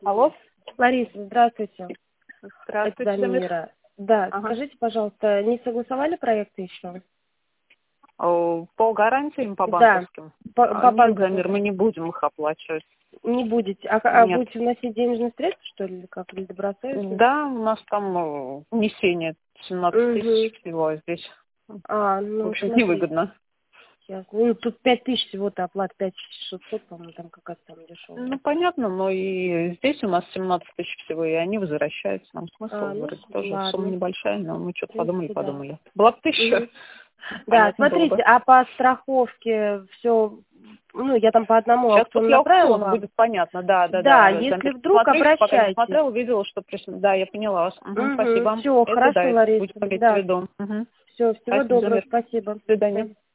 Алло. Лариса, здравствуйте. Здравствуйте, Это Дамир. Замира. Да, Ага. скажите, пожалуйста, не согласовали проекты еще? По гарантиям, по Да, банковским? по Нет, банку Замир, мы не будем их оплачивать. не будете. Нет. Будете вносить денежные средства, что ли, или как, или добросовестно? Да, у нас там внесение 17 тысяч всего, а здесь, в Ну, общем, смотрите, невыгодно. ясно. Ну, тут 5000 всего-то оплата, 5600, по-моему, там какая-то там дешевая. Ну, понятно, но и здесь у нас 17 тысяч всего, и они возвращаются. Нам смысл Ну, вроде тоже ладно. сумма небольшая, но мы что-то В принципе, да. подумали. Была бы 1000, Да, понятно было бы. смотрите, а по страховке все, я там по одному Сейчас аукциону после направила аукциона вам. будет понятно, да. Да, если Замир. вдруг, Смотрю, еще пока не обращайтесь. смотрела, увидела, что пришло. Да, я поняла вас. Спасибо. Все, Это хорошо, да, это Лариса. будет иметь в Да, виду. все, всего Спасибо, доброго, Замир. спасибо. До свидания.